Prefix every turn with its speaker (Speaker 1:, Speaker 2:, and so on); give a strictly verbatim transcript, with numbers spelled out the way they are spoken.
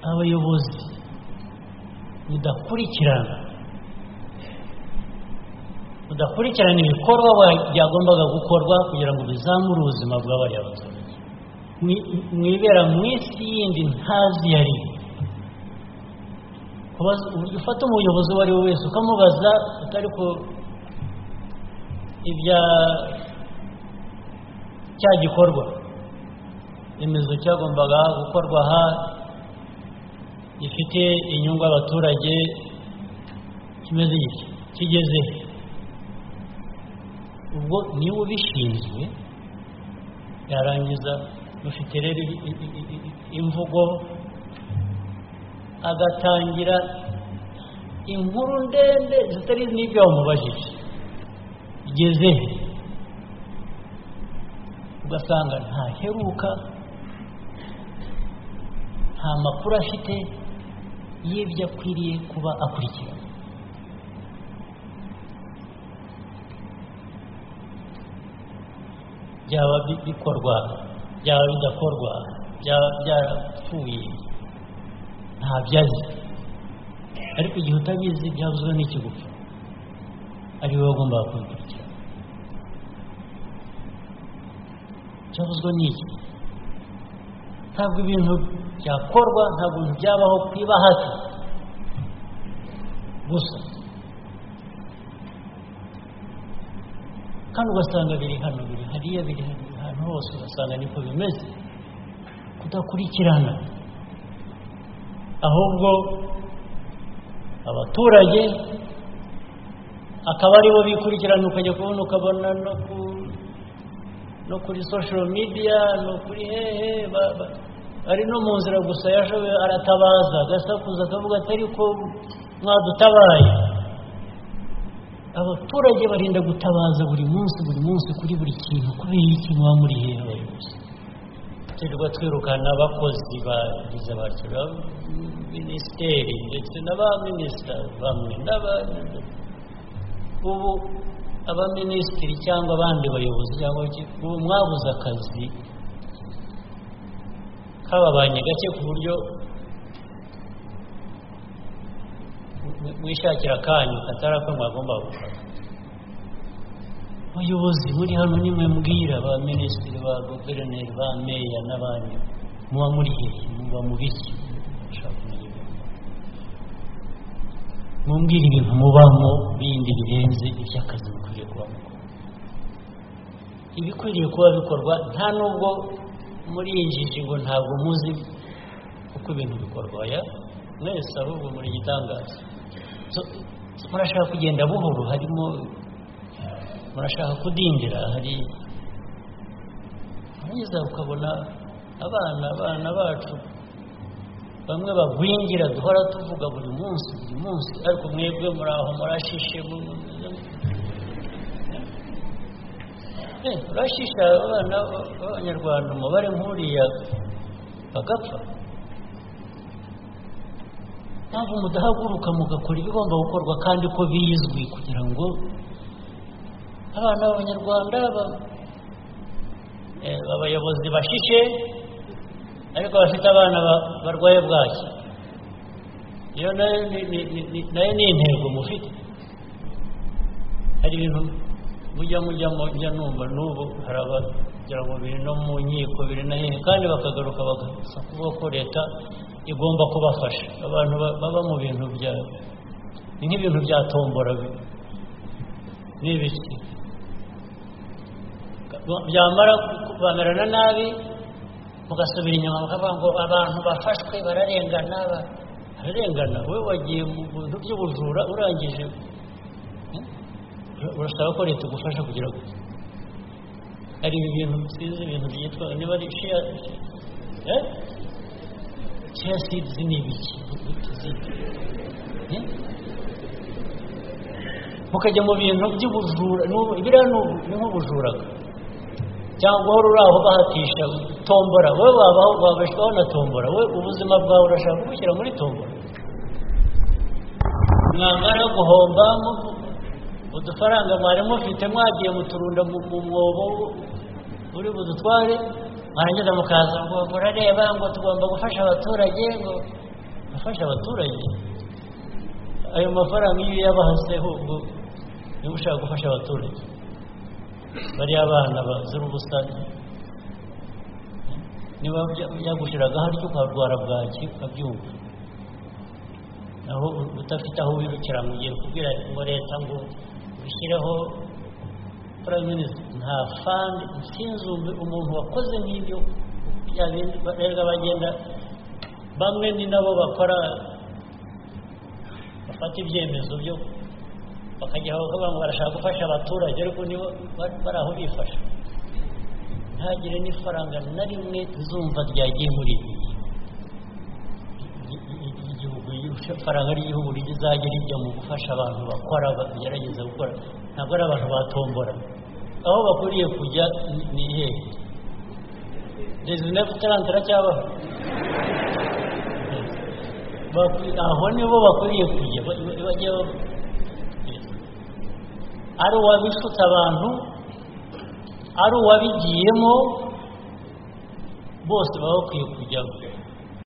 Speaker 1: abayobozi mudakurikirana mudakurikirana ibikorwa byagombaga gukorwa kugira ngo bizamure ubuzima bw'abari abaturage mwibera mu isi yindi ntazi yari ufata umuyobozi uwo ari we wese ukamubaza utari ko ibya cya gikorwa remezo cyagombaga gukorwa aha gifite inyungu abaturage kimeze iki kigeze ubwo niwe ubishinzwe yarangiza mufite rero imvugo agatangira inkuru ndende zitari n'ibyo wamubajije igeze ugasanga ntaheruka nta makuru afite y'ibyo akwiriye kuba akurikira byaba bikorwa byaba bidakorwa byaba byarapfuye ntabyazi ariko igihe utabizi byavuzwe n'ikigufa ari wowe ugomba kubikurikira cyavuzwe n'iki ntabwo ibintu byakorwa ntabwo byabaho kwiba hafi gusa kandi ugasanga biri hano biri hariya biri ahantu hose ugasanga niko bimeze kudakurikirana ahubwo abaturage akaba aribo bikurikirana ukajya kubona ukabona no ku no kuri social media no kuri hehe ari no mu nzira gusa yashoboye aratabaza agasakuza akavuga atari ko mwadutabaye abaturage barinda gutabaza buri munsi buri munsi kuri buri kintu kubera iki muba muri hehe abayobozi turirwa twirukana abakozi bagize batyo minisiteri ndetse n'abaminisita bamwe n'abandi ubu abaminisitiri cyangwa abandi bayobozi cyangwa ubu mwabuze akazi kababanye gake ku buryo mwishakira akanyu katari ako mwagomba gufata abayobozi muri hano nimwe mbwira ba minisitiri ba guverineri ba meya n'abandi muba muri hehe muba mu biki mumbwira ibintu mubamo bindi birenze iby'akazi bikwiriye kuba mukora ibikwiriye kuba bikorwa nta nubwo muri iyi njiji ngo ntabwo muzi uko ibintu bikorwa ya mwese ahubwo muri gitangaza murashaka kugenda buhoro harimo murashaka kudindira hari mwiza ukabona abana abana bacu bamwe bagwingira duhora tuvuga buri munsi buri munsi ariko mwebwe muraho murashishe eh urashisha abana b'abanyarwanda umubare nk'uriya bagapfa ntabwo mudahaguruka mugakora ibigomba gukorwa kandi ko bizwi kugira ngo abana b'abanyarwanda abayobozi bashishe ariko bafite abana barwaye bwaki iyo nayo ni intego mufite hari ibintu mujya mujya mujya numva n'ubu hari abagira ngo biri no mu nkiko biri na hehe kandi bakagaruka bagasa kuvuga ko leta igomba kubafasha abantu baba mu bintu bya nk'ibintu bya tombora n'ibiki byamara kubamerana nabi mugasubira inyuma mukavuga ngo abantu bafashwe bararengana bararengana wowe wagiye mu bintu by'ubujura urangije urasaba ko leta igufasha kugira ngo hari ibintu byiza ibintu byitwa niba ari share eh share seeds ni ibiki mukajya mu bintu by'ubujura ibiriya ni nk'ubujura cyangwa uhora uri aho bahatisha tombora wowe wabaho wabeshwaho na tombora wowe ubuzima bwawe urashaka kubushyira muri tombora mwamara guhomba udufaranga mwari mufite mwagiye muturunda mu mwobo uri budutware mwarangiza mukaza ngo murareba ngo tugomba gufasha abaturage ngo afasha abaturage ayo mafaranga iyo yabahaseho ubwo niba ushaka gufasha abaturage bari abana bazira ubusa niba yagushiraga haryo ukarwara bwaki ukabyumva naho udafite aho wirukira ngo ugiye kubwira ngo leta ngo bishyireho prime minister nta fund sinzumbe umuntu wakoze nk'ibyo byabindi barega bagenda bamwe ni nabo bakora bafata ibyemezo byo bakajya bavuga ngo barashaka gufasha abaturage ariko nibo baraho bifasha ntagire n'ifaranga na rimwe zumva ryagiye muri igihugu ifaranga ry'igihugu rizajya rijya mu gufasha abantu bakora bagerageza gukora ntabwo ari abantu batombora aho bakwiriye kujya ni hehe rezinefu tarantara cyangwa aho nibo bakwiriye kujya bajya ari uwabishutse abantu ari uwabigiyemo bose baba bakwiye kujya